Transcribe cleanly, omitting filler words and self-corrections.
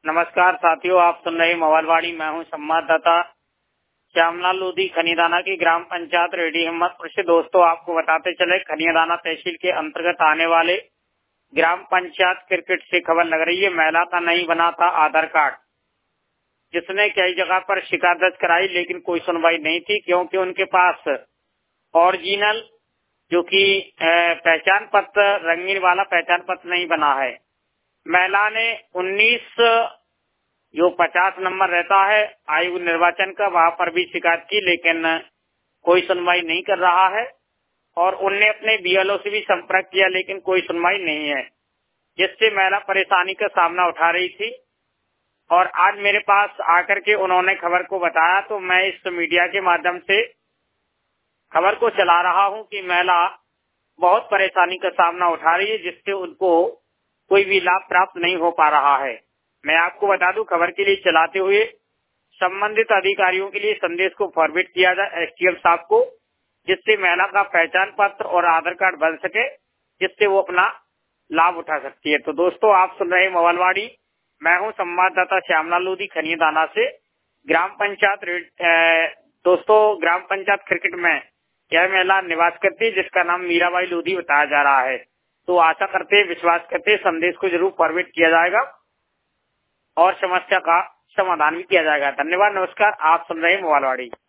नमस्कार साथियों, आप सुन रहे मवालवाड़ी। मैं हूं संवाददाता श्यामलाल लोधी, खनियादाना की ग्राम पंचायत रेडी हिम्मतपुर से। दोस्तों, आपको बताते चले, खनियादाना तहसील के अंतर्गत आने वाले ग्राम पंचायत क्रिकेट से खबर लग रही है। महिला का नहीं बना था आधार कार्ड, जिसने कई जगह पर शिकायत दर्ज कराई, लेकिन कोई सुनवाई नहीं थी, क्योंकि उनके पास ओरिजिनल जो कि पहचान पत्र, रंगीन वाला पहचान पत्र नहीं बना है। महिला ने 19 जो 50 नंबर रहता है आयोग निर्वाचन का, वहां पर भी शिकायत की, लेकिन कोई सुनवाई नहीं कर रहा है। और उनने अपने बीएलओ से भी संपर्क किया, लेकिन कोई सुनवाई नहीं है, जिससे महिला परेशानी का सामना उठा रही थी। और आज मेरे पास आकर के उन्होंने खबर को बताया, तो मैं इस मीडिया के माध्यम से खबर को चला रहा हूं कि महिला बहुत परेशानी का सामना उठा रही है, जिससे उनको कोई भी लाभ प्राप्त नहीं हो पा रहा है। मैं आपको बता दूं, खबर के लिए चलाते हुए संबंधित अधिकारियों के लिए संदेश को फॉरवर्ड किया जाए एसटीएम साहब को, जिससे महिला का पहचान पत्र और आधार कार्ड बन सके, जिससे वो अपना लाभ उठा सकती है। तो दोस्तों, आप सुन रहे मवालवाड़ी। मैं हूं संवाददाता श्यामलाल लोधी, खनियादाना से। ग्राम पंचायत दोस्तों, ग्राम पंचायत क्रिकेट में यह महिला निवास करती है, जिसका नाम मीराबाई लोधी बताया जा रहा है। तो आशा करते, विश्वास करते, संदेश को जरूर फॉरवर्ड किया जाएगा और समस्या का समाधान भी किया जाएगा। धन्यवाद, नमस्कार। आप सुन रहे हैं मवालवाड़ी।